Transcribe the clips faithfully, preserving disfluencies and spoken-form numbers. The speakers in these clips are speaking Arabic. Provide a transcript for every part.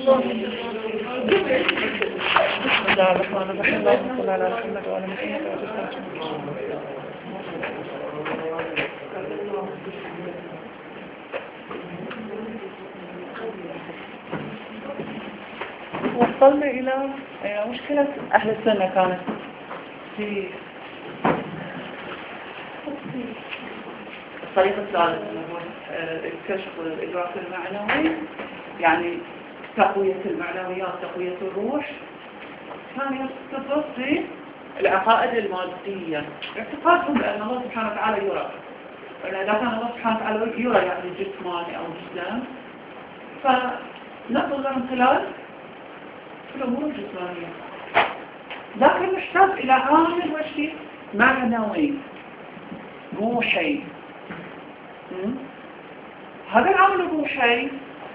بسم الله الرحمن الرحيم. اللهم صل على محمد وعلى محمد وصلنا إلى مشكلة أهل السنة كانت في الطريقة الثالثة الكشف والإدراك المعنوي، يعني تقوية المعنويات، تقوية الروح. كان يرتبط في العقائد المادية، اعتقادهم بأن الله سبحانه وتعالى يرى، إذا كان الله سبحانه وتعالى يرى يعني جسماني أو جسم، فنقل من خلال الأمور الجسمانية، لكن نحتاج إلى عامل وشي معنوي روحي. هذا العامل الروحي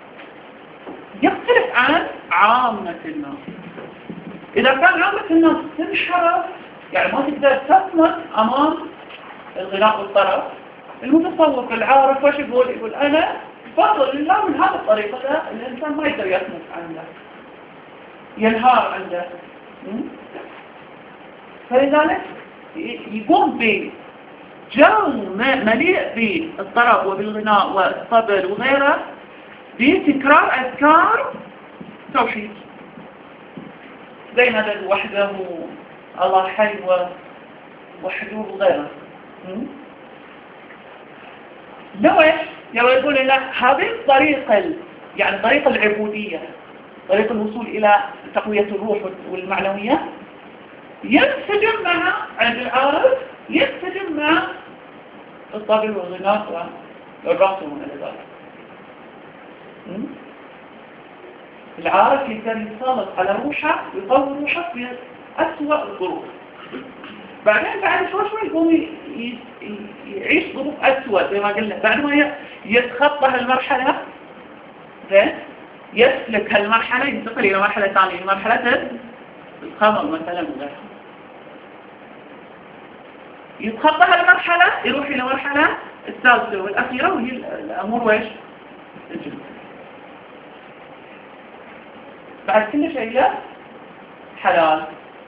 يختلف عن عامة الناس. إذا كان عامة الناس تنحرف، يعني ما تقدر تصمد أمام الغناء والطرف، المتصوف العارف وش يقول؟ يقول أنا بفضل الله من هذه الطريقة ده الإنسان ما يقدر يصمد عنده، ينهار عنده. فلذلك يقوم بجو مليء بالطرب وبالغناء والطبل وغيره بتكرار أذكار توحيد، زي هذا وحده الله حي ووحده وغيره. لو ايش؟ لو يقول لنا هذه الطريقة، يعني طريقة العبودية، طريقة الوصول إلى تقوية الروح والمعنوية، ينسجم مع عند العارف، ينسجم مع الطبل والغناء والرقص وما إلى ذلك. العارف يقدر يسلط على روحه ويطور روحه في أسوأ الظروف، بعدين بعد شوي شوي يقوم يعيش ظروف أسوأ زي ما قلنا، بعد ما يتخطى هالمرحلة يسلك هالمرحلة ينتقل إلى مرحلة ثانية، مرحلة الخمر مثلا وغيرها. يتخطى هالمرحلة يروح إلى مرحلة الثالثة والأخيرة، وهي الأمور ويش؟ الجنة. بعد كل شيء له حلال.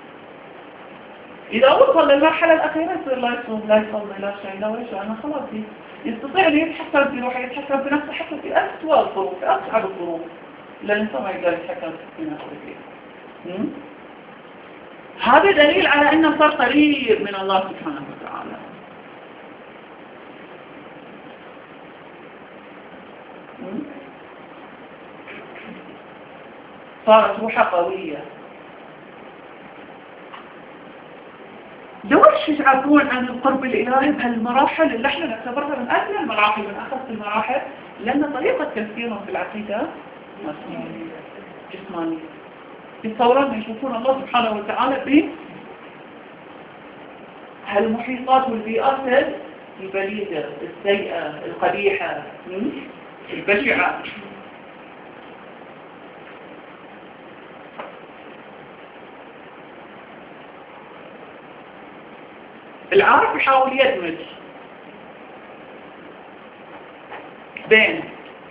إذا وصل للمرحلة الأخيرة يصير لا يصوم لا يصلي لا شيء لا ويش، لأنه خلاص يستطيع أن يتحكم في روحه، يتحكم في نفسه حتى في أسوأ الظروف، في أصعب الظروف اللي الإنسان ما يقدر يتحكم في نفسه فيها. هذا دليل على أنه صار قريب من الله سبحانه وتعالى. صارت روحه قوية. لو ايش يعرفون عن القرب الإلهي بهالمراحل اللي احنا نعتبرها من أدنى المراحل، من أخص المراحل، لأن طريقة تفكيرهم في العقيدة نفسية جسمانية. يتصورون يشوفون الله سبحانه وتعالى في هالمحيطات والبيئات البليدة السيئة القبيحة البشعة. العارف يحاول يدمج بين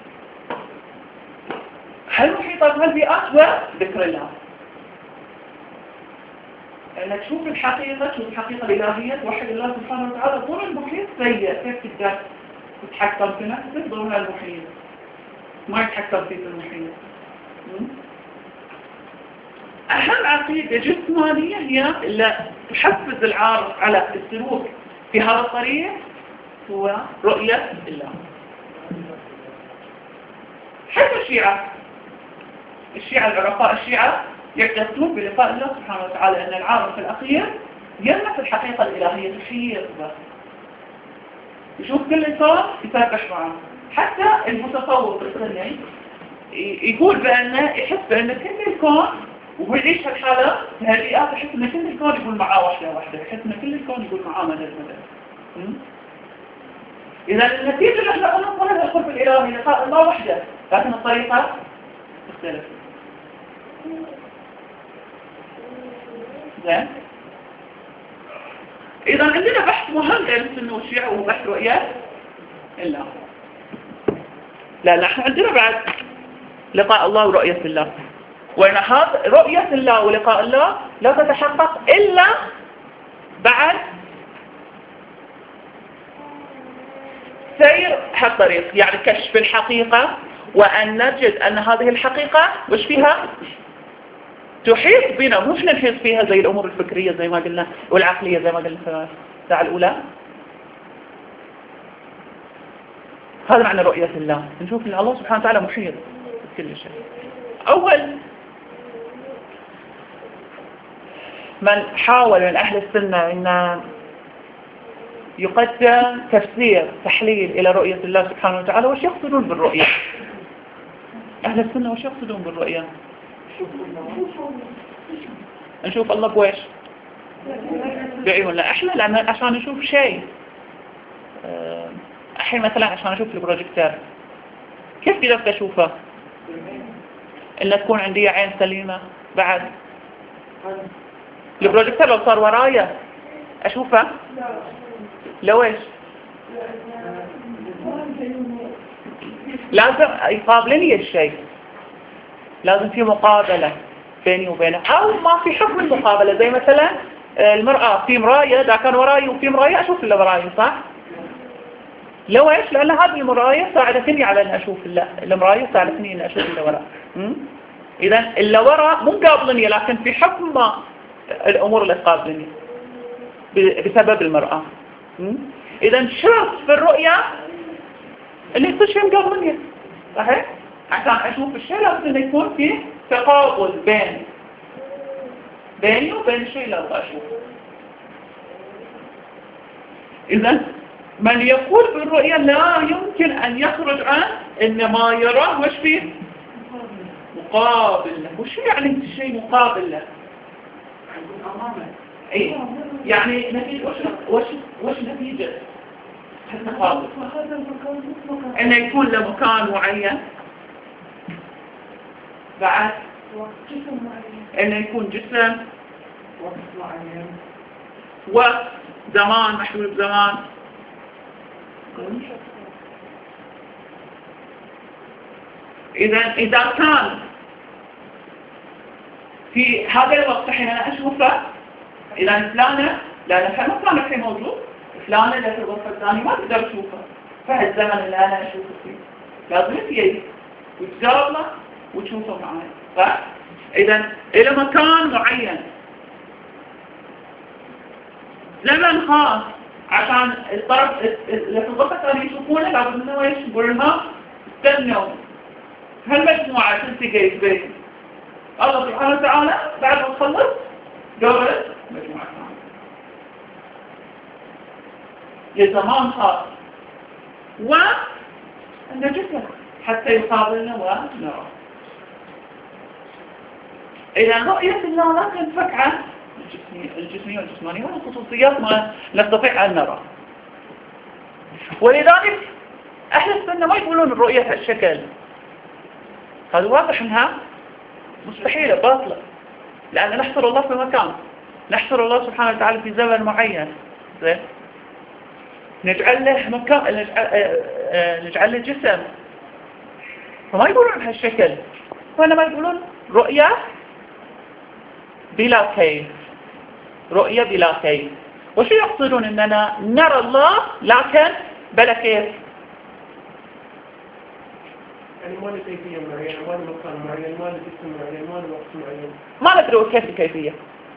هالمحيطات هالبيئات وذكر الله، لأنك تشوف الحقيقة، تشوف الحقيقة الإلهية، توحد الله سبحانه وتعالى. طول المحيط سيء، كيف تقدر تتحكم في نفسك ضمن المحيط؟ ما يتحكم فيك المحيط. أهم عقيدة جسمانية هي اللي تحفز العارف على السلوك في هذا الطريق هو رؤية الله. حتى الشيعة الشيعة العرفاء الشيعة يعتقدون بلقاء الله سبحانه وتعالى، أن العارف الأخير يلمس الحقيقة الإلهية تحيط به، يشوف كل إنسان يتناقش معه. حتى المتصوف السني يقول بأنه يحس بأن كل الكون، ويعيش هالحالة هالبيئات، يحس أن كل الكون يقول معاه واحدة واحدة، يحس أن كل الكون يقول معاه مدد مدد. إذا النتيجة اللي احنا قلنا قلنا القرب الإلهي لقاء الله وحده، لكن الطريقة تختلف. زين. إذا عندنا بحث مهم بين السنة والشيعة، وهو بحث رؤية الله. لا لا احنا عندنا بعد لقاء الله ورؤية الله، وأن هذا رؤية الله ولقاء الله لا تتحقق إلا بعد سير هالطريق، يعني كشف الحقيقة، وأن نجد أن هذه الحقيقة وش فيها تحيط بنا، مش نحيط فيها زي الأمور الفكرية زي ما قلنا والعقلية زي ما قلنا في الساعة الأولى. هذا معنى رؤية الله، نشوف أن الله سبحانه وتعالى محيط بكل شيء. أول من حاول من أهل السنة أن يقدم تفسير تحليل إلى رؤية الله سبحانه وتعالى، وش يقصدون بالرؤية؟ أهل السنة وش يقصدون بالرؤية؟ نشوف الله بويش؟ بعيوننا احنا، لأن عشان نشوف شيء الحين مثلا عشان أشوف البروجيكتور كيف قدرت أشوفه؟ إن تكون عندي عين سليمة. بعد البروجيكتور لو صار ورايا أشوفه؟ لو إيش؟ لازم يقابلني الشيء، لازم في مقابلة بيني وبينه، أو ما في حكم المقابلة، زي مثلا المرأة في مراية، دا كان وراي وفي مراية أشوف اللي وراي، صح؟ لو إيش؟ لأن هذه المراية ساعدتني على أن أشوف المراية، ساعدتني أن أشوف اللي وراء. إذا اللي وراء مو قابلني، لكن في حكم ما الأمور اللي تقابلني بسبب المرأة. إذا شرط في الرؤية اللي يصير شيء مقابلني، صحيح؟ عشان أشوف الشيء لازم أن يكون في تقابل بين بيني وبين الشيء اللي أبغى أشوفه. إذا من يقول بالرؤية لا يمكن أن يخرج عن إن ما يراه وش فيه مقابل له. وش يعني الشيء مقابل له؟ إيه؟ يعني نتيجة وش وش وش نتيجة التقابل؟ إنه يكون له مكان معين، بعد إنه يكون جسم، وقت زمان محدود بزمان. إذا إذا كان في هذا الوقت حين أنا أشوفه، إذا فلانة لأن فلانة كان الحين موجود، فلانة اللي في الغرفة الثانية ما تقدر أشوفه، فهالزمن اللي أنا أشوفه فيه لازم تيجي وتجاوب له وتشوفه معي، صح؟ إذا إلى مكان معين، زمن خاص، عشان الطرف اللي في الغرفة الثانية يشوفونه لازم إنه إيش يقول لها استنوا هالمجموعة تلتقي بين الله سبحانه وتعالى بعد ما تخلص قبل مجموعة ثانية لزمان خاص، وأن جسم حتى يقابلنا ونرى. إذا رؤية الله لا تنفك عن الجسمية والجسمانية والخصوصيات ما نستطيع أن نرى. ولذلك أهل السنة ما يقولون الرؤية هالشكل، هذا واضح أنها مستحيلة باطلة، لأن نحصر الله في مكان، نحصر الله سبحانه وتعالى في زمن معين، زين؟ نجعل له مكان، نجعل, نجعل له جسم، فما يقولون هالشكل، وإنما يقولون رؤية بلا كيف، رؤية بلا كيف. وشو يقصدون؟ أننا نرى الله لكن بلا كيف، يعني ما له كيفية معينة، ما له مكان معين، ما له جسم معين، ما له وقت معين، ما ندري كيف الكيفية.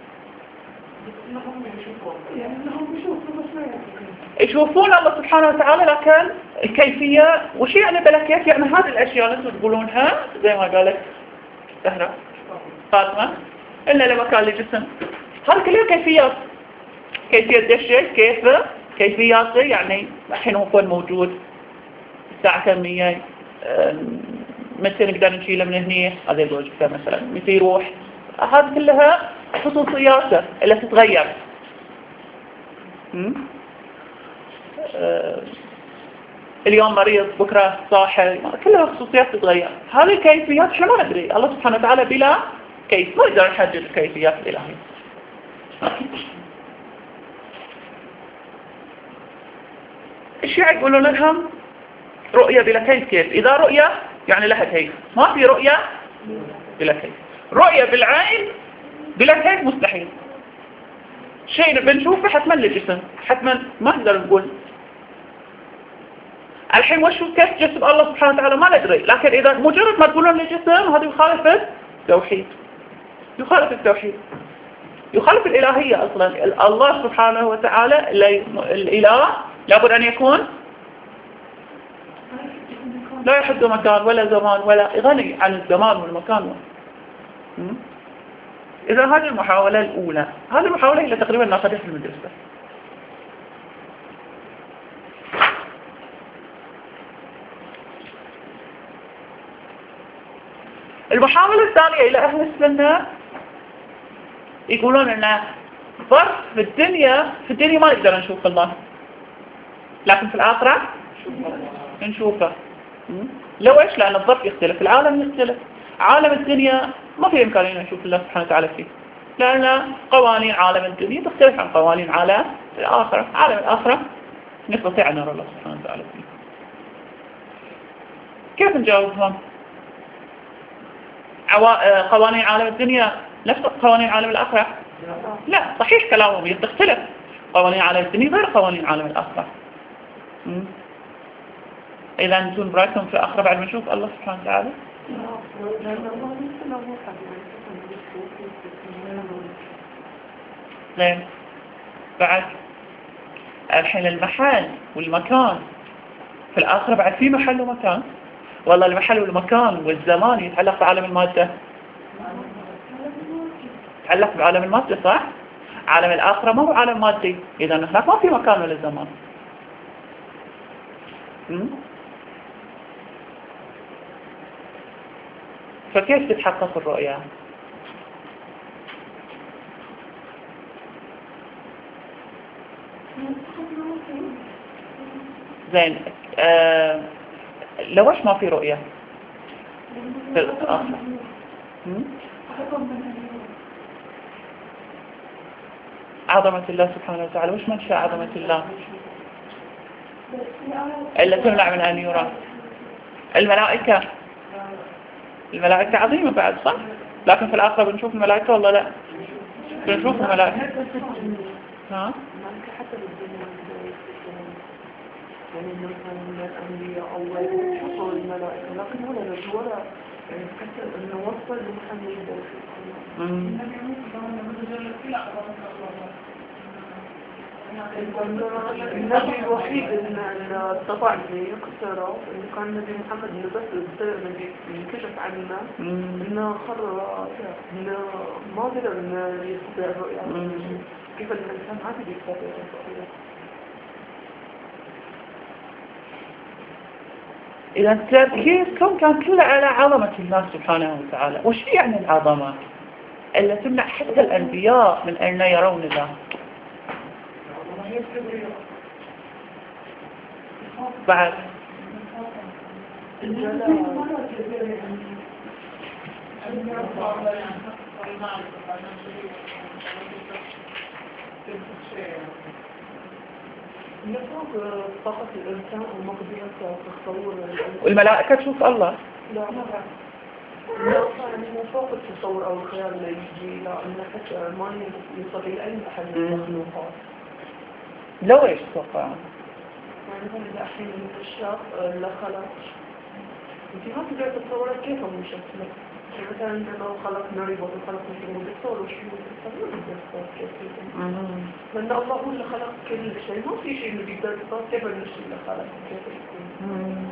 يشوفون الله سبحانه وتعالى لكن الكيفية وش يعني بلا كيف؟ يعني هذه الأشياء اللي تقولونها زي ما قالت زهرة فاطمة إلا لما كان لجسم، هذه كلها كيفيات، كيفية الشيء كيفه، كيفياته، يعني الحين هو يكون موجود الساعة كمية، متى نقدر نشيله من هنا، هذا الوجه مثلا متى يروح، هذه كلها خصوصياته اللي تتغير. آه اليوم مريض بكرة صاحي، كلها خصوصيات تتغير. هذه الكيفيات احنا ما ندري، الله سبحانه وتعالى بلا كيف، ما نقدر نحدد الكيفيات الإلهية. الشيعة يقولون لهم رؤية بلا كيف. كيف؟ إذا رؤية يعني لها كيف. ما في رؤية بلا كيف. رؤية بالعين بلا كيف مستحيل. شيء بنشوفه حتما لجسم، حتما ما نقدر نقول. الحين وش كيف جسم الله سبحانه وتعالى ما ندري، لكن إذا مجرد ما تقولون لجسم هذا يخالف التوحيد، يخالف التوحيد، يخالف الإلهية أصلا. الله سبحانه وتعالى الإله لابد أن يكون لا يحد مكان ولا زمان ولا غني عن الزمان والمكان. إذا هذه المحاولة الأولى، هذه المحاولة اللي تقريبا ناخذها في المدرسة. المحاولة الثانية إلى أهل السنة يقولون أن ظرف في الدنيا في الدنيا ما نقدر نشوف الله، لكن في الآخرة نشوفه. لو إيش؟ لأن الظرف يختلف، العالم يختلف. عالم الدنيا ما في إمكانية نشوف الله سبحانه وتعالى فيه، لأن قوانين عالم الدنيا تختلف عن قوانين عالم الآخرة. عالم الآخرة نستطيع أن نرى الله سبحانه وتعالى فيه. كيف نجاوبهم؟ عوا... قوانين عالم الدنيا نفس قوانين عالم الآخرة؟ لا، صحيح كلامهم تختلف. قوانين عالم الدنيا غير قوانين عالم الآخرة. إذا أنتم برأيكم في الآخرة بعد ما نشوف الله سبحانه وتعالى؟ زين. بعد الحين المحل والمكان في الآخرة بعد في محل ومكان. والله المحل والمكان والزمان يتعلق بعالم المادة، يتعلق بعالم المادة صح؟ عالم الآخرة ما هو عالم مادي، إذا هناك ما في مكان ولا زمان. فكيف تتحقق الرؤية؟ زين. آه لو ايش ما في رؤية في الآخرة؟ عظمة الله سبحانه وتعالى، وش منشأ عظمة الله إلا تمنع من أن يرى؟ الملائكة، الملائكة عظيمة بعد صح؟ لكن في الآخرة بنشوف الملائكة ولا لا؟ بنشوف الملائكة. ها؟ يعني مثلا من الأنبياء أو وصول الملائكة، لكن ولا نجو ولا يعني حتى إنه وصل لمحمد يقدر النبي الوحيد اللي استطاع أن يقترب إنه كان النبي محمد إنه بس النبي ينكشف عنه إنه خر إنه ما قدر إنه يستطيع الرؤية. كيف الإنسان ما قدر يستطيع الرؤية؟ إذا تركيزكم كان كله على عظمة الله سبحانه وتعالى. وش يعني العظمة اللي تمنع حتى الأنبياء من أن يرون الله؟ بعد نفوق طاقة الإنسان ومقدرة تصور والملائكة تشوف الله؟ لا لا يعني فوق التصور أو الخيال اللي يجي، لا إنه حتى ما يصل إلى أي أحد من المخلوقات. لو إيش تتوقع؟ يعني مثلا إذا الحين الكشاف اللي خلق أنت ما تقدر تتصور كيف هو شكله. يعني مثلا لو خلق ناري ولا خلق مثل الدكتور وش يقول الدكتور كيف يكون؟ لأن الله هو اللي خلق كل شيء، ما في شيء اللي بيقدر يتصور كيف النشي اللي خلق كيف يكون.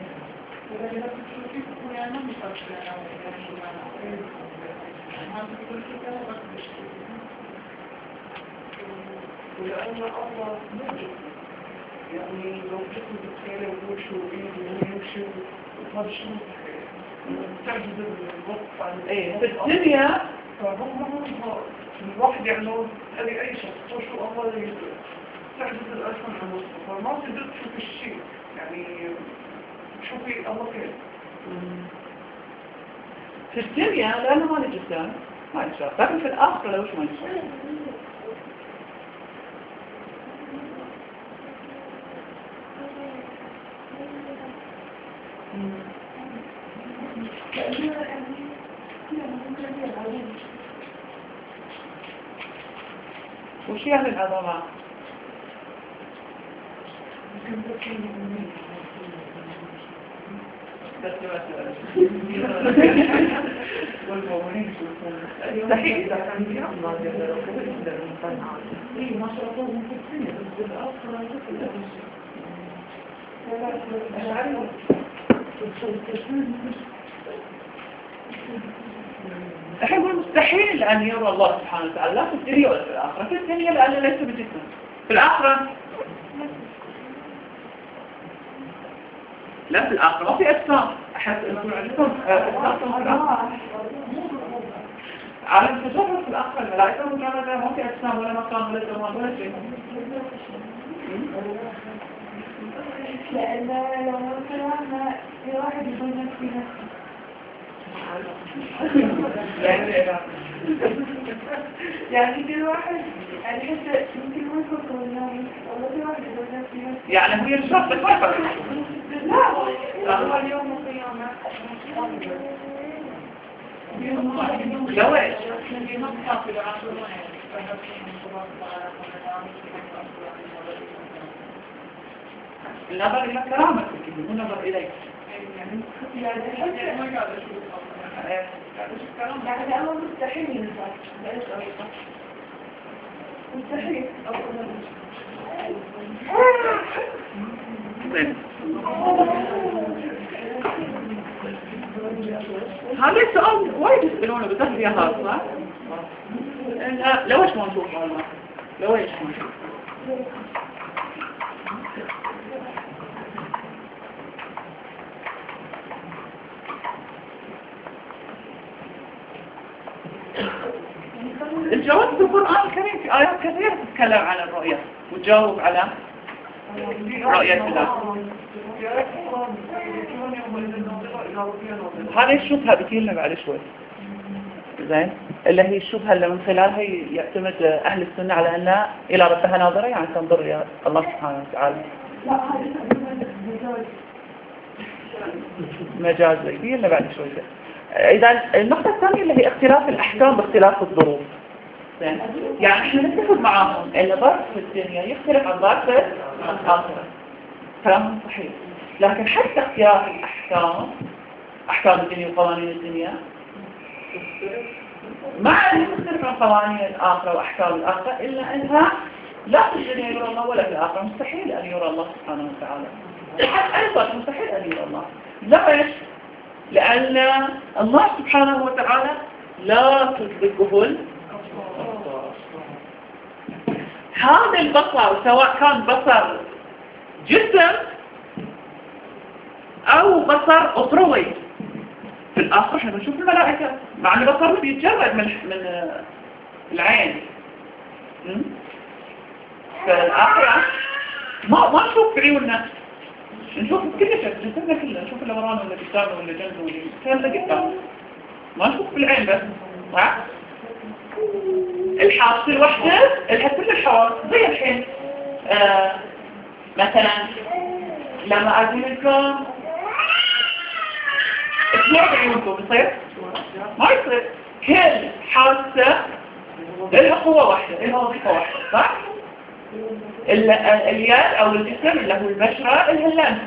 ولأن الله موجود يعني لو جسم بتخيله ووشه وإيده ويمشي ومرشي تعجز الوقف عن إيه في الدنيا الواحد يعني لو هذه أي شخص وشو الله تعجز الأسماء عن الوصف فما تقدر تشوف الشيء يعني شوفي الله كيف. في الدنيا لأنه ما نجسان ما يشاء، لكن في الآخرة لوش ما يشاء. وش يعني العظمة؟ مستحيل إذا كان في الله جل وعلا يقدر الإنسان عادي. ما شاء الله من في الدنيا بس بالآخرة الحين يقول مستحيل أن يرى الله سبحانه وتعالى لا في الدنيا ولا في الآخرة. في الدنيا لأنه ليس بجسم، في الآخرة لا، في الآخرة ما في أجسام. أحد يقول عندكم أجسام في الآخرة؟ على التجرد في الآخرة الملائكة والجنة ما في أجسام ولا مكان ولا زمان ولا شيء. لأن لو مثلا في واحد يقول نفسي نفسي يعني في واحد يعني حتى يمكن ما يفكر النوم ولا في واحد يقول نفسي نفسي يعني هي الشخص ما يفكر. لا هو اليوم القيامة جواز النظر إلى كرامتك مو نظر إليك. يعني أمر مستحيل ينفع بلاش أريقة مستحيل هذا السؤال وايد يسألونه بتهرية خاصة. لو ايش ما نشوف والله لو ايش ما نشوف الجواب في القرآن الكريم في آيات كثيرة تتكلم عن الرؤية وتجاوب على رؤية الله. هذه الشبهة بتجيلنا بعد شوي زين، اللي هي الشبهة اللي من خلالها يعتمد أهل السنة على أن إلى ربها ناظرة، يعني تنظر إلى الله سبحانه وتعالى. مجازي بيجيلنا بعد شوي. إذا النقطة الثانية اللي هي اختلاف الأحكام باختلاف الظروف. يعني احنا نتفق معاهم ان ظرف في الدنيا يختلف عن ظرف في الآخرة، كلامهم صحيح، لكن حتى اختلاف الأحكام، أحكام الدنيا وقوانين الدنيا، مع أنها تختلف عن قوانين الآخرة وأحكام الآخرة، إلا أنها لا في الدنيا يرى الله ولا في الآخرة مستحيل أن يرى الله سبحانه وتعالى. حتى أيضا مستحيل أن يرى الله. ليش؟ لأن الله سبحانه وتعالى لا تدركه الأبصار. هذا البصر سواء كان بصر جسم أو بصر أخروي، في الآخر احنا بنشوف الملائكة مع أن بصر بيتجرد من من العين. في الآخرة ما ما نشوف في عيوننا، نشوف كل شيء جسمنا كله، نشوف اللي ورانا ولا قدامنا ولا جنبنا ولا كله قدامنا، ما نشوف بالعين بس. صح؟ الحاسة الوحدة لها كل الحواس. زي الحين آه مثلا لما أقول لكم اسمعوا بعيونكم يصير؟ ما يصير. كل حاسة لها قوة واحدة، لها وظيفة واحدة. صح؟ اليد أو الجسم اللي هو البشرة لها اللمس،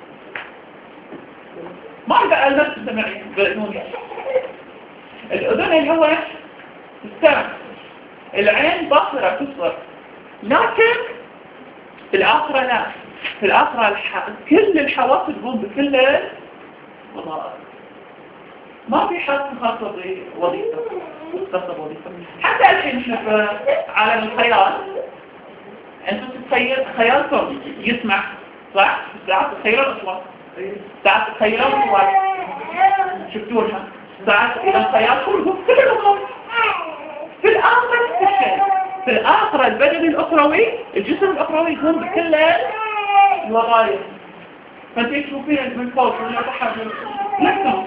ما بقى اللمس سمعي بأذنوني. الأذن اللي هو السمع، العين باصرة تبصر، لكن في الآخرة لا. في الآخرة الح... كل الحواس تقوم بكل الوظائف، ما في حاسة خاصة بوظيفة مختصة بوظيفة. حتى الحين احنا في عالم الخيال، انتم تتخيل خيالكم يسمع صح؟ ساعات تتخيلون اصوات، ساعات تتخيلون اصوات شفتوها، ساعات الى خيالكم يقول كل الامور. في الآخرة نفس الشيء. في الآخرة البدن الأخروي، الجسم الأخروي يقوم بكل الوظائف، فانت تشوفين من فوق ولا تحت نفسه.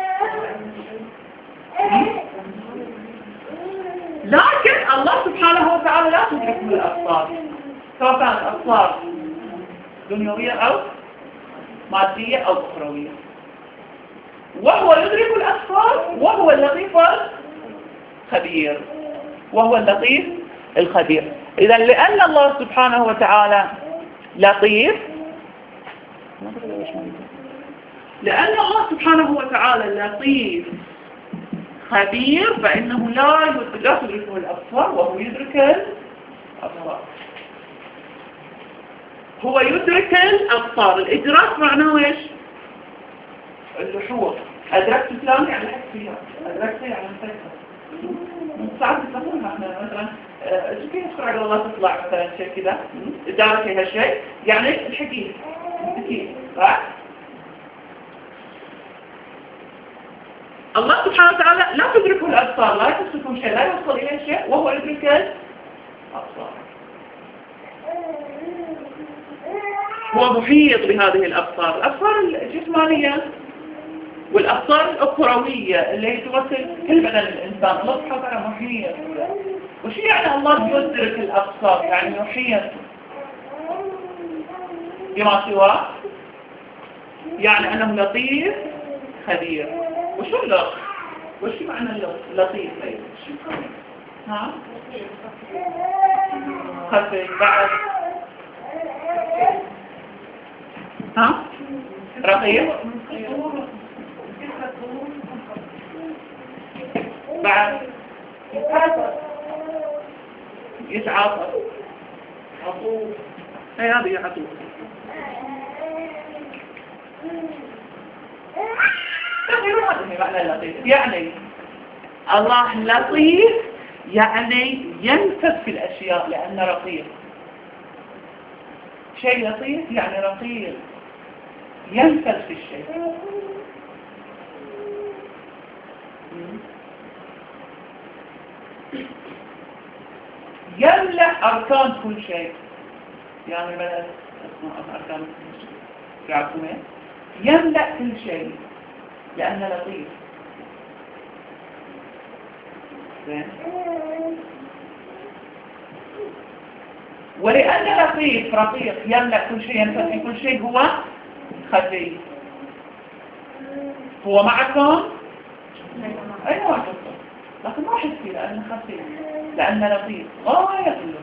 لكن الله سبحانه وتعالى لا تدرك من الأبصار، سواء كانت أبصار دنيوية أو مادية أو أخروية، وهو يدرك الأبصار وهو اللطيف خبير، وهو اللطيف الخبير. إذا لأن الله سبحانه وتعالى لطيف، لأن الله سبحانه وتعالى لطيف خبير، فإنه لا لا تدركه الأبصار وهو يدرك الأبصار. هو يدرك الأبصار. الإدراك معناه إيش؟ اللحوظ. أدركت فلان يعني حس فيها، أدركت يعني انفكت. ساعات تسمونها احنا مثلا كيف يذكر على الله تطلع مثلا شيء كذا إدارة هالشيء يعني الحديث الحديث صح؟ الله سبحانه وتعالى لا تدركه الأبصار، لا يتصفه شيء، لا يوصل إليه شيء وهو يدرك الأبصار. هو محيط بهذه الأبصار، الأبصار الجسمانية والأبصار الأخروية اللي تمثل كل بدن الإنسان. الله سبحانه وتعالى محيط. وش يعني الله يدرك الأبصار؟ يعني يحيط بما سواه، يعني أنه لطيف خبير. وشو اللطف؟ وش معنى اللطيف؟ ها؟ خفي بعد ها؟ رقيق بعد يتعاطف عطوف. اي هذه عطوف. هذا معنى اللطيف. يعني الله لطيف يعني ينفذ في الأشياء لأنه رقيق. شيء لطيف يعني رقيق ينفذ في الشيء. يملأ أركان كل شيء. يعني بدأت أركان كل شيء يعرفون يملأ كل شيء لأنه لطيف. ولأن لطيف رقيق يملأ كل شيء ينفذ في كل شيء هو خفي. هو معكم أيوة معكم لكن ما حسي لأنه خفي لأنه لطيف غاية كله.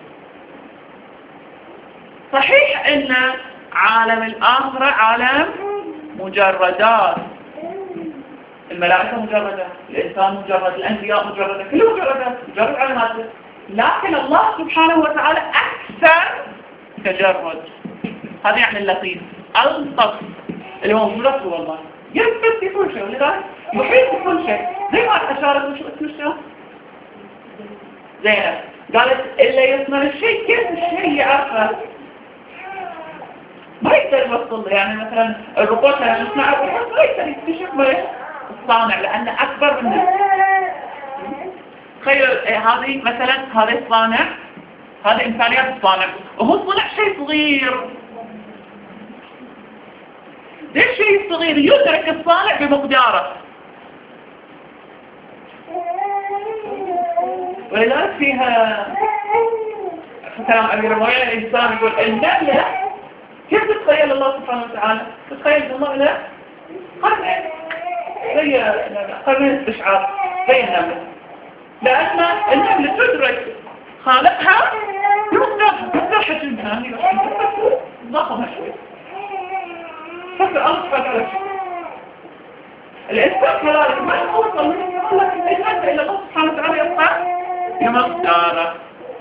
صحيح أن عالم الآخرة عالم مجردات، الملائكة مجردة، الإنسان مجرد، الأنبياء مجردة، كله مجردات، مجرد علامات. لكن الله سبحانه وتعالى أكثر تجرد. هذا يعني اللطيف ألطف اللي هو مجرد هو الله ينفذ في كل شيء، ولذلك يحيط بكل شيء. زي ما أشارت وشو اسم الشيء زينب قالت إلا يصنع الشيء كيف الشيء يعرفه ما يقدر يوصل. يعني مثلا الروبوت لما يصنع الروبوت ما يقدر يكتشف ما الصانع لأنه أكبر منه. تخيل هذه مثلا هذا الصانع، هذه إمكانيات الصانع وهو صنع شيء صغير. ليش شيء صغير يدرك الصانع بمقداره؟ ولذلك فيها كلام أبي رموية الإنسان يقول النملة كيف تتخيل الله سبحانه وتعالى؟ تتخيل الله له قرنين زي قرنين استشعار زي النملة، لأن النملة تدرك خالقها بمقدارها بمقدار حجمها ضخمة شوي. فكر الله سبحانه وتعالى الإنسان كذلك ما يوصل من الله إلا إلا الله سبحانه وتعالى يبقى بمقداره.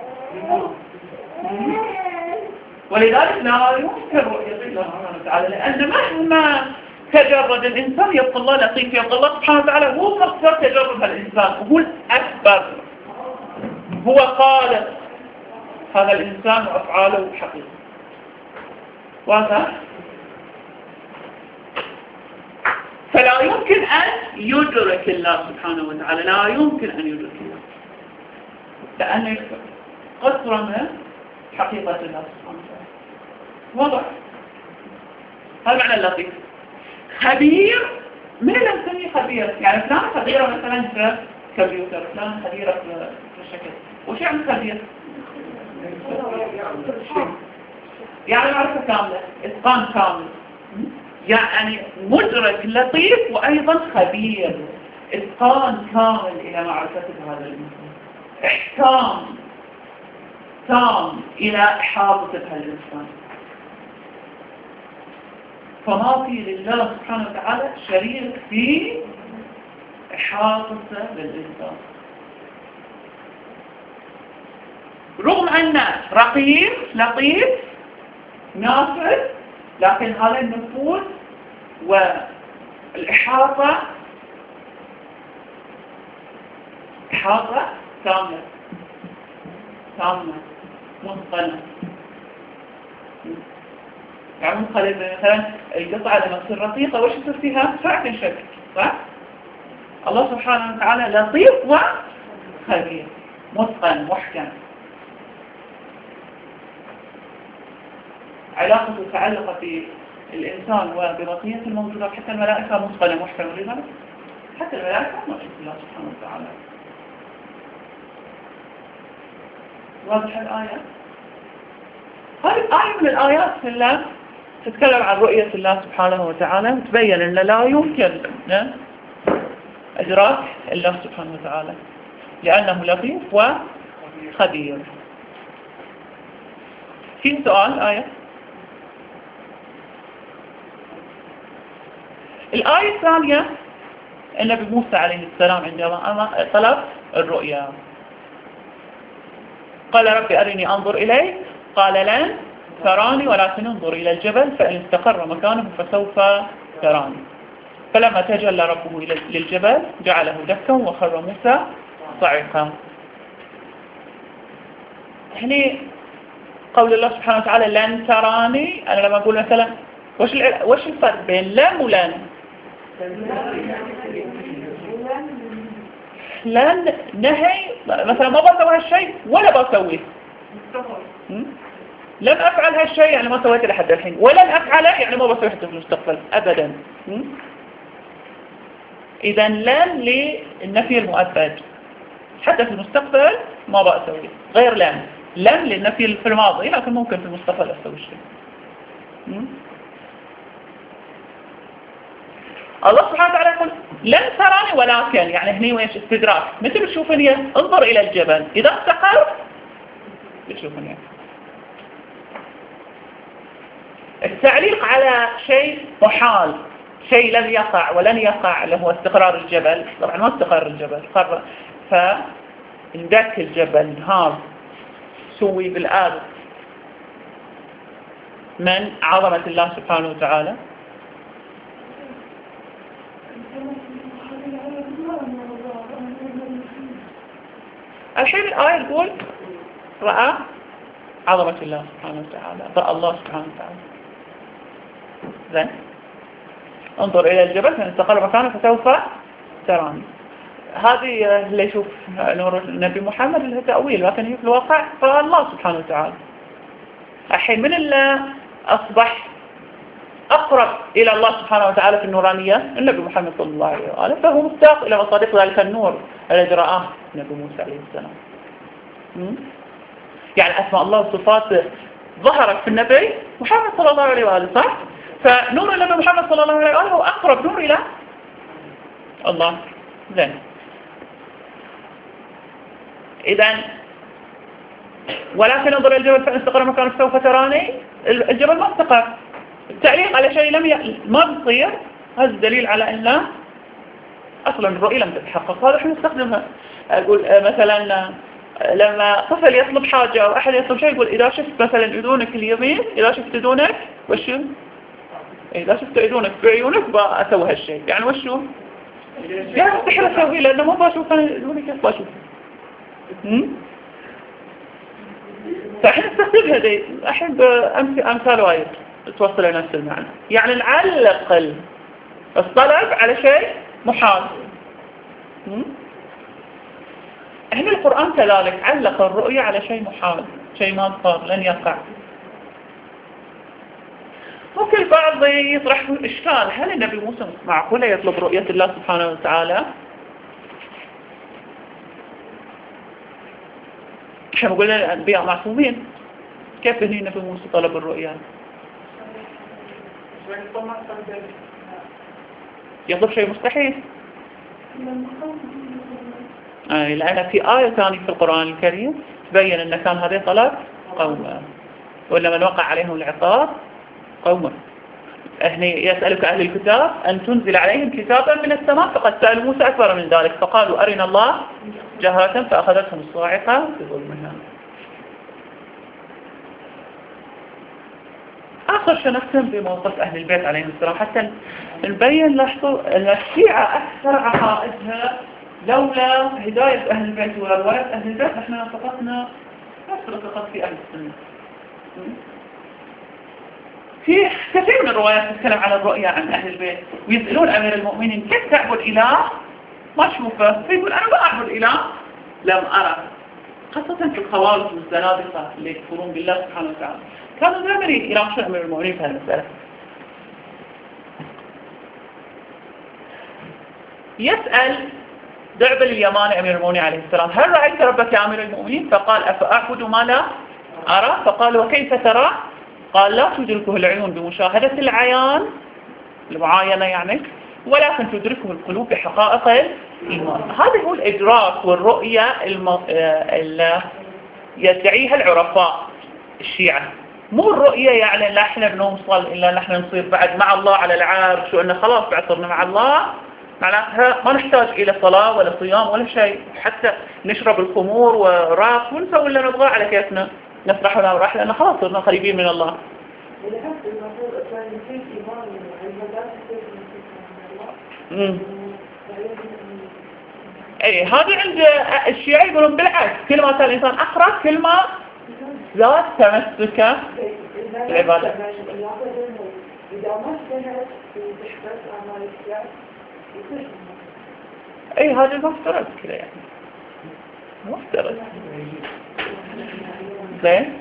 ولذلك لا يمكن رؤية الله سبحانه وتعالى، لأن مهما تجرد الإنسان يبقى الله لطيف، يبقى الله سبحانه وتعالى هو مقدار تجرد الإنسان وهو الأكبر، هو خالق هذا الإنسان وأفعاله حقيقة. واضح؟ فلا يمكن أن يدرك الله سبحانه وتعالى، لا يمكن أن يدرك الله لأنه قصر من حقيقة الله سبحانه وتعالى. واضح؟ هذا معنى اللطيف. خبير من اللي نسميه خبير؟ يعني فلان خبيرة مثلا في كمبيوتر، فلان خبيرة في الشكل. وش يعني خبير؟ يعني معرفة كاملة، إتقان كامل، يعني مدرك لطيف وأيضا خبير. إتقان كامل إلى معرفة هذا الإنسان، إحكام تام إلى إحاطة هذا الإنسان. فما في لله سبحانه وتعالى شريك في إحاطة للإنسان، رغم أن رقيب لطيف نافذ، لكن هذا النفوذ والإحاطة إحاطة كاملة تامة منقلة. يعني منقلة مثلا القطعة لما تصير رقيقة وش يصير فيها؟ سرعة تنشق، صح؟ الله سبحانه وتعالى لطيف وخبير متقن محكم. علاقة متعلقة بالإنسان وببقية الموجودات، حتى الملائكة متقنة محكمة. لذلك حتى الملائكة ما تشوف الله سبحانه وتعالى. واضح الآية؟ هذه آية من الآيات في الله تتكلم عن رؤية الله سبحانه وتعالى، وتبين أن لا يمكن إدراك الله سبحانه وتعالى لأنه لطيف وخبير. في سؤال آية؟ الآية الثانية النبي موسى عليه السلام عندما طلب الرؤيا قال ربي أرني أنظر إليك، قال لن تراني ولكن انظر إلى الجبل فإن استقر مكانه فسوف تراني. فلما تجلى ربه للجبل جعله دكا وخر موسى صعقا. هنا قول الله سبحانه وتعالى لن تراني، أنا لما أقول مثلا وش وش الفرق بين لن ولن؟ لن نهي مثلا ما بسوي هالشيء ولا بسويه، لن أفعل هالشيء يعني ما سويته لحد الحين، ولن أفعله يعني ما بسويه حتى في المستقبل أبدا. إذا لن للنفي المؤبد، حتى في المستقبل ما بسويه، غير لن لن للنفي في الماضي لكن ممكن في المستقبل أسوي شيء. الله سبحانه وتعالى يقول لن تراني ولكن، يعني هني ويش استدراك، متى بتشوفني؟ انظر إلى الجبل إذا استقر بتشوفني. التعليق على شيء محال، شيء لن يقع ولن يقع اللي هو استقرار الجبل، طبعا ما استقر الجبل قرر فاندك الجبل انهار سوي بالأرض من عظمة الله سبحانه وتعالى. الحين الآية تقول رأى عظمة الله سبحانه وتعالى، رأى الله سبحانه وتعالى. زين انظر إلى الجبل فإن استقر مكانه فسوف تراني. هذه اللي يشوف نور النبي محمد اللي هي تأويل، لكن هي في الواقع فالله سبحانه وتعالى. الحين من اللي أصبح أقرب إلى الله سبحانه وتعالى في النورانية؟ النبي محمد صلى الله عليه وآله، فهو مستاق إلى مصادق ذلك النور الذي رآه النبي موسى عليه السلام. يعني أسماء الله وصفاته ظهرت في النبي محمد صلى الله عليه وآله، صح؟ فنور النبي محمد صلى الله عليه وآله هو أقرب نور إلى الله. زين إذن ولكن انظر الجبل فإن استقر مكانه سوف تراني، الجبل ما استقر. التعليق على شيء لم ي... ما بيصير، هذا الدليل على أن أصلا الرؤية لم تتحقق. هذا احنا نستخدمها. أقول مثلا لما طفل يطلب حاجة أو أحد يطلب شيء يقول إذا شفت مثلا أذونك اليمين، إذا شفت أذونك وشو؟ إذا شفت أذونك بعيونك بأسوي هالشيء، يعني وشو؟ يعني مستحيل أسويه لأنه ما بشوف أنا أذوني كيف بشوف. فإحنا نستخدمها دي أحب أمثال وايد توصل لنفس المعنى. يعني نعلق الطلب على شيء محال. هنا القرآن كذلك علق الرؤية على شيء محال، شيء ما صار لن يقع. ممكن البعض يطرح إشكال، هل النبي موسى معقولة يطلب رؤية الله سبحانه وتعالى؟ احنا قلنا الأنبياء معصومين، كيف هنا النبي موسى طلب الرؤية؟ يطلب شيء مستحيل. آه لأن في آية ثانية في القرآن الكريم تبين أن كان هذه طلب قوم ولا من وقع عليهم العقاب قوم. هنا يسألك أهل الكتاب أن تنزل عليهم كتابا من السماء فقد سألوا موسى أكبر من ذلك فقالوا أرنا الله جهرة فأخذتهم الصاعقة بظلمها. آخر شيء نختم بموقف أهل البيت عليهم السلام حتى نبين لاحظوا أن الشيعة أكثر عقائدها لولا هداية أهل البيت ورواية أهل البيت نحن فقطنا نفس فقط في أهل السنة. في كثير من الروايات تتكلم عن الرؤية عن أهل البيت ويسألون أمير المؤمنين كيف تعبد إله ما شوفه فيقول أنا ما أعبد إله لم أرى خاصة في الخوارج والزنادقة اللي يكفرون بالله سبحانه وتعالى كانوا دائما يناقشون أمير المؤمنين في هالمسألة. يسأل دعبل اليماني أمير المؤمنين عليه السلام هل رأيت ربك يا أمير المؤمنين فقال أفأعبد ما لا أرى فقال وكيف ترى قال لا تدركه العيون بمشاهدة العيان المعاينة يعني ولكن تدركه القلوب بحقائق الإيمان. هذا هو الإدراك والرؤية اللي يدعيها العرفاء الشيعة مو الرؤية يعني لا احنا بنوصل إلا نحن نصير بعد مع الله على العرش وإن خلاص بعد صرنا مع الله معناتها ما نحتاج إلى صلاة ولا صيام ولا شيء حتى نشرب الخمور وراق ونسوي اللي نبغاه على كيفنا نفرح ولا نفرح لأن خلاص صرنا قريبين من الله. امم اي هذا عند الشيعة يقولون بالعكس كل ما كان الإنسان أخرج كل ما زاد تمسكه بالعبادة. اي هذا المفترض كذا يعني مفترض زين.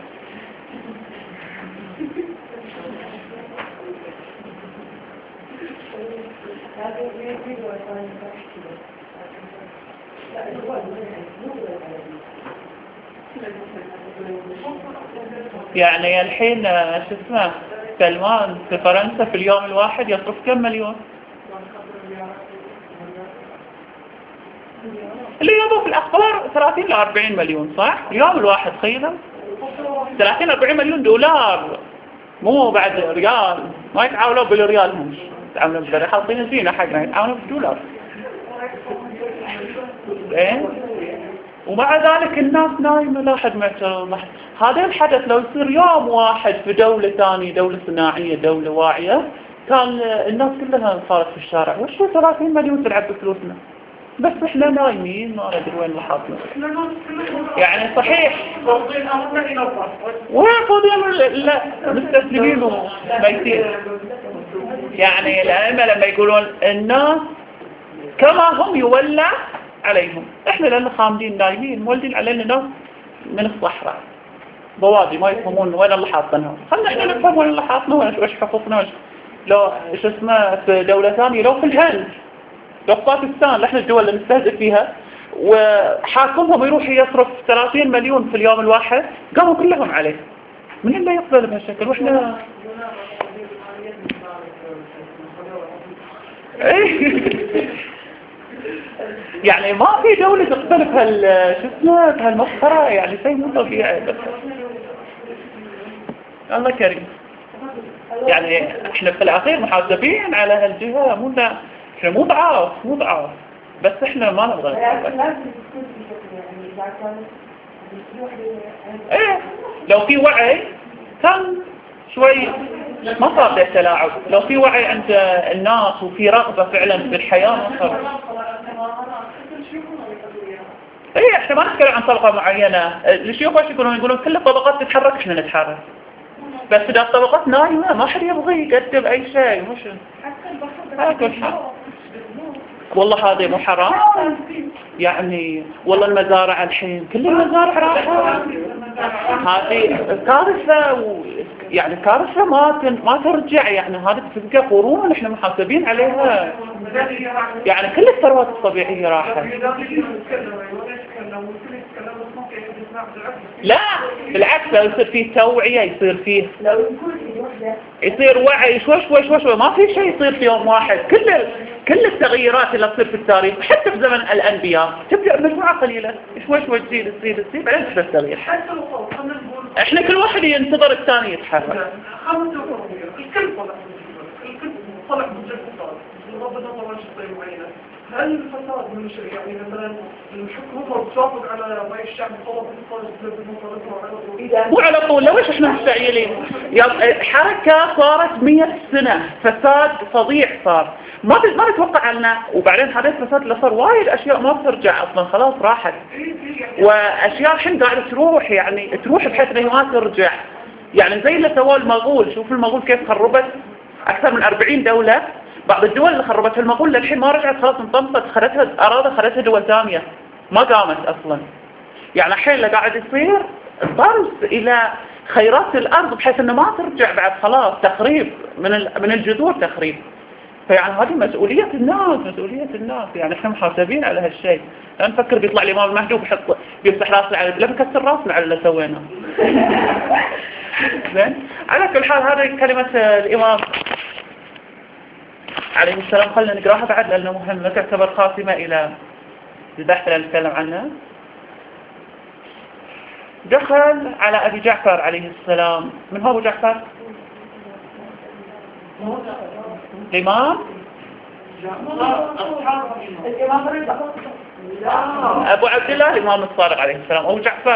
يعني الحين شو اسمه سلمان في فرنسا في اليوم الواحد يصرف كم مليون اللي يضرب في الأخبار ثلاثين إلى أربعين مليون صح اليوم الواحد تخيل ثلاثين إلى أربعين مليون دولار مو بعد ريال ما يتعاونوا بالريال هم يتعاونوا بالريال حاطين زينة حقنا يتعاونوا بالدولار. إيه ومع ذلك الناس نايمة لا حد معترض. هذا الحدث لو يصير يوم واحد في دولة ثانية دولة صناعية دولة واعية كان الناس كلها صارت في الشارع وش هو ثلاثين مليون تلعب بفلوسنا بس احنا نايمين ما ندري وين لحظنا يعني صحيح وين فاضيين لا مستسلمين وميتين. يعني الأئمة لما يقولون الناس كما هم يولى عليهم احنا لأننا خامدين نايمين مولدين علينا ناس من الصحراء بوادي ما يفهمون وين اللي حاطنهم خلنا احنا نفهم وين اللي حاطنا وش حقوقنا وش لو ايش اسمه في دولة ثانية لو في الهند لو في باكستان احنا الدول اللي نستهدف فيها وحاكمهم يروح يصرف ثلاثين مليون في اليوم الواحد قاموا كلهم عليه من اللي يقبل بهالشكل واحنا يعني ما في دولة تقبل بهال شو اسمه بهالمسخرة يعني شيء مو طبيعي بس الله كريم. يعني احنا في الأخير محاسبين على هالجهة مو احنا مو ضعاف مو ضعاف بس احنا ما نبغى ايه لو في وعي كان شوي ما صار له تلاعب لو في وعي عند الناس وفي رغبة فعلا بالحياة ما صار. ايه احنا ما نتكلم عن طبقة معينة الشيوخ ايش يقولون يقولون كل الطبقات تتحرك احنا نتحرك بس اذا الطبقات نايمة ما حد يبغى يقدم اي شيء مش على كل حال. والله هذا مو حرام يعني والله المزارع الحين كل المزارع راحت هذه كارثة و... يعني كارثة ما تن... ما ترجع يعني هذه تبقى قرون احنا محاسبين عليها يعني كل الثروات الطبيعية راحت لو كل يتكلم بس ممكن يسمع بالعكس. لا بالعكس، لو يصير فيه توعية، يصير فيه لو يكون في وحدة يصير وعي شوي شوي شوي شوي، ما في شيء يصير في يوم واحد. كل كل التغيرات اللي تصير في التاريخ حتى في زمن الأنبياء تبدأ مجموعة قليلة شوي شوي تزيد تزيد تزيد بعدين تبدأ التغيير. حتى لو صار خلينا نقول احنا كل واحد ينتظر الثاني يتحرك. خمس دقائق الكل طلع الكل طلع من جد فساد بغض النظر عن شخصية معينة. هل الفساد من الشيء يعني مثلا الحكومة بتوافق على رأي الشعب طلب الفساد بمصالحه مو على طول، لو ايش احنا مستعجلين؟ يا حركة صارت مية سنة، فساد فظيع صار، ما ب- ما نتوقع عنه. وبعدين هذا الفساد اللي صار وايد اشياء ما بترجع اصلا، خلاص راحت، واشياء الحين قاعدة تروح، يعني تروح بحيث انها ما ترجع. يعني زي اللي سواه المغول، شوف المغول كيف خربت اكثر من أربعين دولة. بعض الدول اللي خربتها المغول للحين ما رجعت، خلاص انطمست، خذتها اراضي، خذتها دول ثانية ما قامت اصلا. يعني الحين اللي قاعد يصير ضرس الى خيرات الارض بحيث انه ما ترجع بعد، خلاص تخريب من ال- من الجذور تخريب. فيعني هذه مسؤولية الناس، مسؤولية الناس، يعني احنا محاسبين على هالشيء. لا نفكر بيطلع الامام المهدي وبيحط بيمسح راسنا على، لا بكسر راسنا على اللي سويناه. زين، على كل حال هذه كلمة الامام عليه السلام، خلنا نقراها بعد لانه مهمة، تعتبر خاتمة الى البحث اللي نتكلم عنه. دخل على أبي جعفر عليه السلام. من هو أبو جعفر؟ الإمام الإمام رضا أبو عبد الله الإمام الصادق عليه السلام. أبو جعفر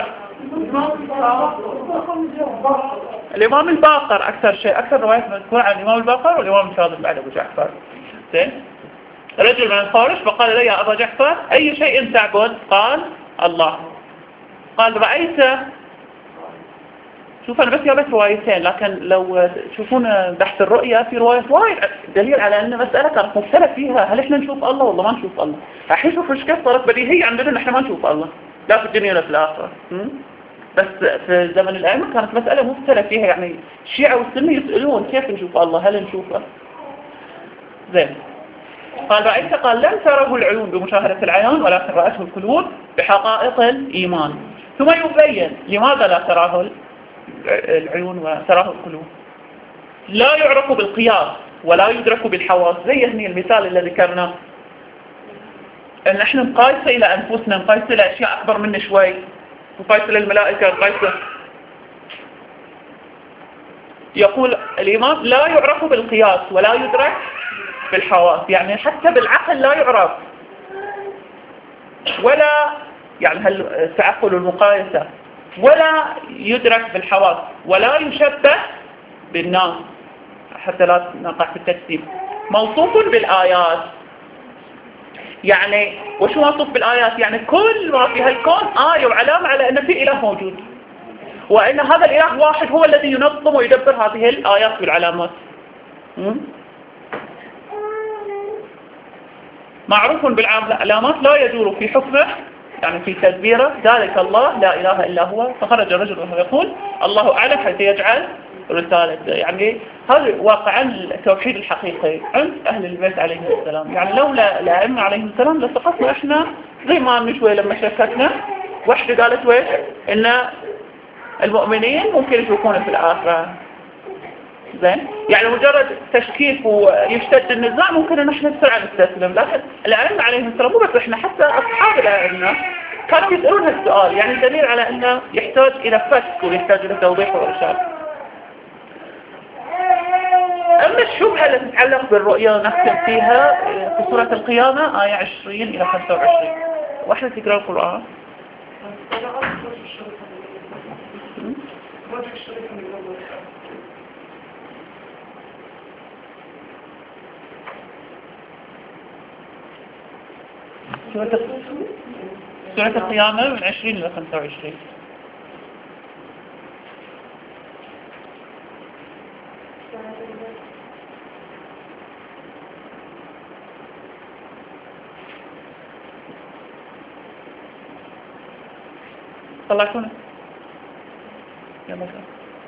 الإمام الباقر، أكثر شيء أكثر روايات مذكورة عن الإمام الباقر والإمام الكاظم بعد أبو جعفر. زين، رجل من الخارج فقال له يا أبا جعفر أي شيء تعبد؟ قال الله. قال رأيت، شوف أنا بس جابت روايتين، لكن لو تشوفون بحث الرؤية في رواية وايد دليل على أن مسألة كانت مختلف فيها، هل إحنا نشوف الله والله ما نشوف الله؟ الحين شوف إيش كيف صارت بديهية عندنا إن إحنا ما نشوف الله، لا في الدنيا ولا في الآخرة. بس في زمن الأئمة كانت مسألة مختلف فيها، يعني الشيعة والسنة يسألون كيف نشوف الله، هل نشوفه؟ زين، قال رأيت، قال لم تره العيون بمشاهدة العيان ولكن رأته القلوب بحقائق الإيمان. ثم يبين لماذا لا تراه العيون وتراه القلوب. لا يعرف بالقياس ولا يدرك بالحواس، زي هني المثال الذي ذكرناه، ان احنا نقايسه الى انفسنا، نقايسه الى اشياء اكبر منا شوي، نقايسه للملائكه، نقايسه. يقول الامام لا يعرف بالقياس ولا يدرك بالحواس، يعني حتى بالعقل لا يعرف، ولا يعني هالتعقل والمقايسه، ولا يدرك بالحواس، ولا يشبه بالناس حتى لا نقع في التجسيم. موصوف بالآيات، يعني وشو موصوف بالآيات؟ يعني كل ما في هالكون آية وعلامة على أن في إله موجود، وأن هذا الإله واحد هو الذي ينظم ويدبر هذه الآيات والعلامات. معروف بالعلامات لا يدور في حكمه، يعني في تدبيره، ذلك الله لا إله إلا هو. فخرج الرجل وهو يقول الله أعلم حيث يجعل رسالته. يعني هذا واقعا التوحيد الحقيقي عند أهل البيت عليهم السلام. يعني لولا الأئمة عليهم السلام لسقطنا إحنا زي ما من شوي لما شككنا واحدة قالت ويش إن المؤمنين ممكن يشوفون في الآخرة. زين، يعني مجرد تشكيك ويشتد النزاع ممكن ان احنا بسرعه نستسلم، لكن الائمه عليهم السلام مو بس احنا، حتى اصحاب الائمه كانوا يسالون هالسؤال، يعني دليل على انه يحتاج الى فك ويحتاج الى توضيح وارشاد. اما الشبهه التي تتعلق بالرؤيا نختم فيها في سوره القيامه ايه عشرين الى خمسة وعشرين. واحنا تقرا القران. سورة سورة القيامة من عشرين إلى خمسة وعشرين. طلعتونا يا مثلا.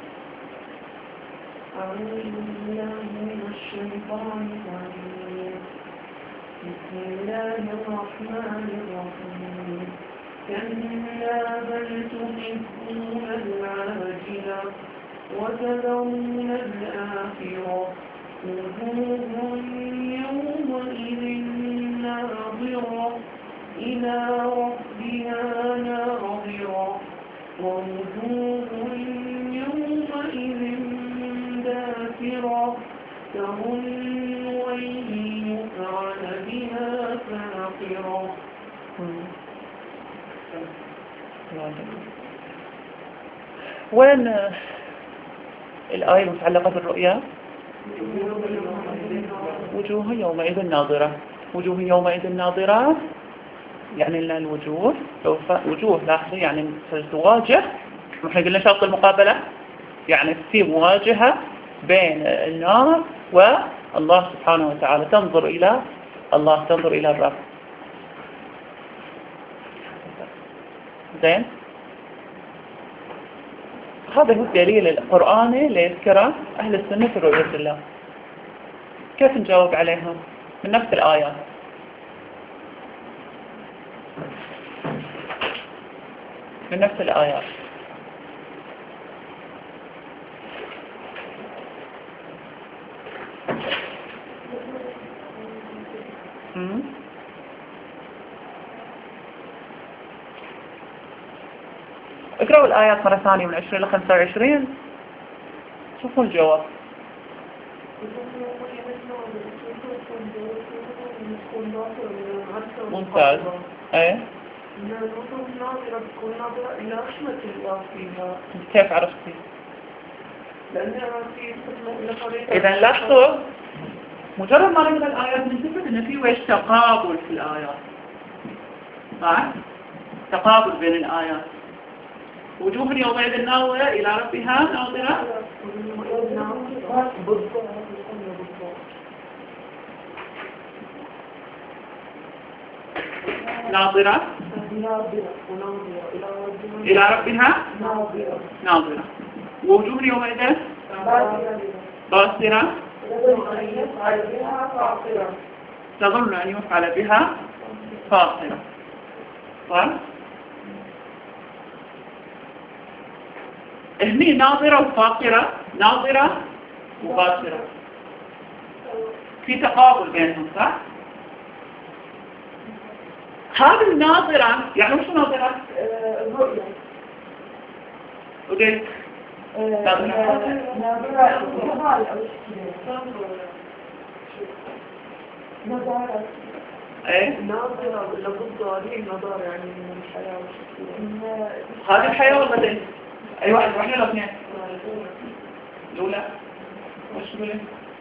أعوذ بالله من الشيطان الرجيم. بسم الله الرحمن الرحيم. كلا بل تحبون العاجلة وتذرون الآخرة وجوه يومئذ ناظرة إلى ربها ناظرة ووجوه يومئذ باسرة تظن أن يفعل بها فاقرة. وين الآية المتعلقة بالرؤيا؟ وجوه يومئذ ناظرة. وجوه يومئذ ناظرة يعني لنا الوجوه سوف وجوه لاحظي يعني تواجه. نحن قلنا شرط المقابلة يعني في مواجهة بين النار والله سبحانه وتعالى، تنظر إلى الله، تنظر إلى الرب. زين، هذا هو الدليل القرآني اللي يذكره أهل السنة في رؤية الله. كيف نجاوب عليهم؟ من نفس الآيات. من نفس الآيات. مم. اقرأوا الآيات مرة ثانية من عشرين إلى خمسة وعشرين شوفوا الجواب. ممتاز. ايه كيف عرفتي؟ إذا لاحظوا مجرد ما نقرأ الآيات نثبت إن في ويش تقابل في الآيات. صح؟ تقابل بين الآيات. وجوه يومئذ ناظرة إلى ربها ناظرة. ناظرة إلى ربها ناظرة. ووجوه يومئذ باسرة تظن أن يفعل بها فاقرة. صح؟ هني ناظرة وفاقرة، ناظرة وباسرة، في تقابل بينهم. صح؟ هذه الناظرة يعني وش ناظرة؟ الرؤية. وديك ناظرة جمال أو نظارة. ايه ناظرة ولا ضد هذه النظارة يعني من الحياة والشكل. هذه الحياة ولا بدين؟ أي واحد واحدة ولا اثنين؟ الأولى وش تقولي؟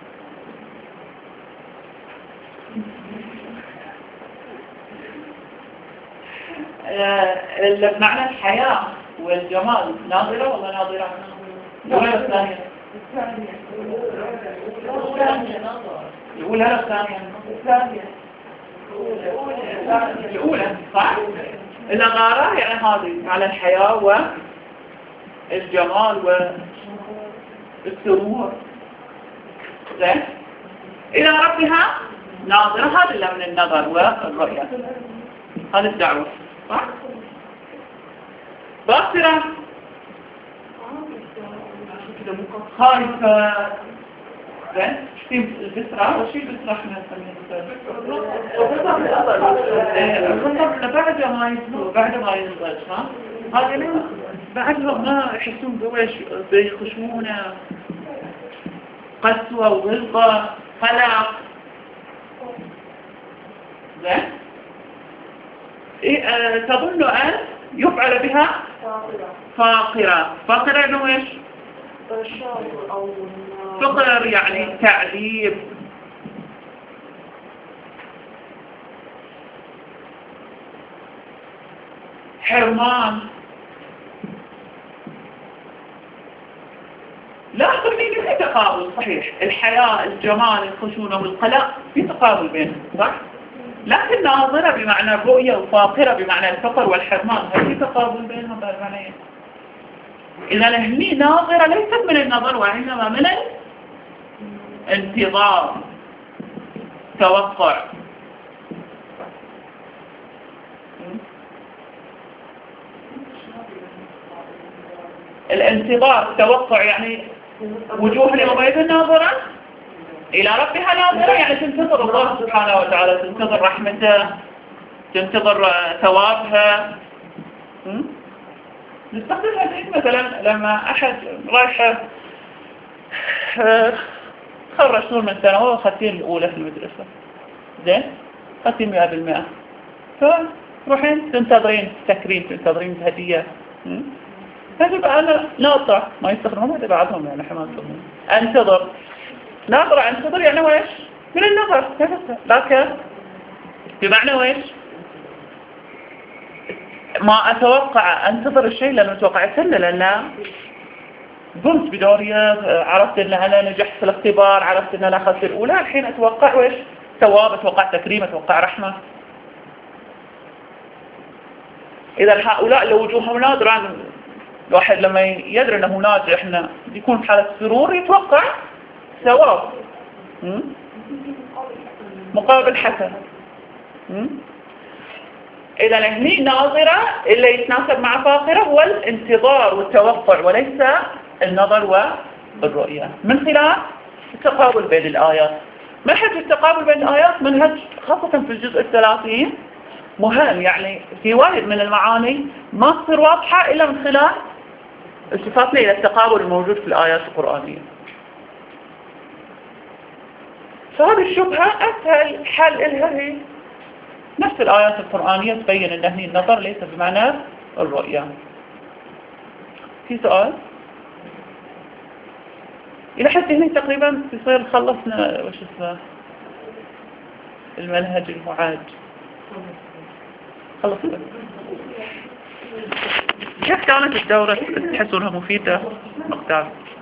آه معنى الحياة والجمال ناظرة ولا ناظرة؟ الأولى ولا الثانية؟ الأولى ولا الثانية؟ الثانية. الأولى صح؟ النظارة يعني هذه على الحياة والجمال والسرور. زين؟ إلى ربها ناظرة، هذا اللي من النظر والرؤية، هذه الدعوة. صح؟ باصرة خايفة. زين؟ شتي البسرة؟ وشي البسرة احنا نسميها؟ الغضب بعد ما يسمو بعد ما ينضج. ها؟ هذه بعدهم ما يحسون بوش بخشونة، قسوة وغلظة، قلق. زين؟ إيه أه تظن أن يفعل بها فاقرة. فاقرة إنه إيش؟ فقر يعني تعذيب. حرمان. لا تقولين في تقابل صحيح، الحياة الجمال الخشونة والقلق في تقابل بينهم. صح؟ لكن ناظرة بمعنى الرؤية وفاقرة بمعنى الفقر والحرمان، هل في تقابل بينهم بالمعنيين؟ إذا هني ناظرة ليست من النظر وإنما من الانتظار، توقع. الانتظار التوقع يعني وجوه يومئذ ناظرة إلى ربها ناظرة، يعني تنتظر الله سبحانه وتعالى، تنتظر رحمته، تنتظر ثوابها. نستخدمها الحين مثلا لما أحد رايح خرج طول من الثانوية وخدتين الأولى في المدرسة، زين خدتين مئة بالمئة، فتروحين تنتظرين تكريم، تنتظرين هدية. هتبقى أنا ناطرة، ما يستخدمون هذا بعضهم يعني حماسهم أنتظر، ناطرة أنتظر يعني ويش من النظر نفسها، لكن بمعنى ويش ما أتوقع أنتظر الشيء لأنه توقعت له، لأن قمت بدورية، عرفت أن أنا نجحت في الاختبار، عرفت أن أنا أخذت الأولى، الحين أتوقع ويش ثواب، أتوقع تكريم، أتوقع رحمة. إذا هؤلاء لو وجوههم نادرة، الواحد لما يدري أنه نادر إحنا يكون في حالة سرور يتوقع ثواب مقابل حسن. إذا هني ناظرة اللي يتناسب مع فاقرة هو الانتظار والتوقع وليس النظر والرؤية، من خلال التقابل بين الآيات. منهج التقابل بين الآيات منهج خاصة في الجزء الثلاثين مهم، يعني في واحد من المعاني ما تصير واضحة إلا من خلال التفاتنا إلى التقابل الموجود في الآيات القرآنية. فهذه الشبهة أسهل حل إلها هي نفس الآيات القرآنية تبين أن هني النظر ليس بمعنى الرؤية. في سؤال؟ إلى حد هنا تقريبا يصير خلصنا وش اسمه المنهج المعاد، خلصنا. كيف كانت الدورة؟ تحسونها مفيدة مقدار؟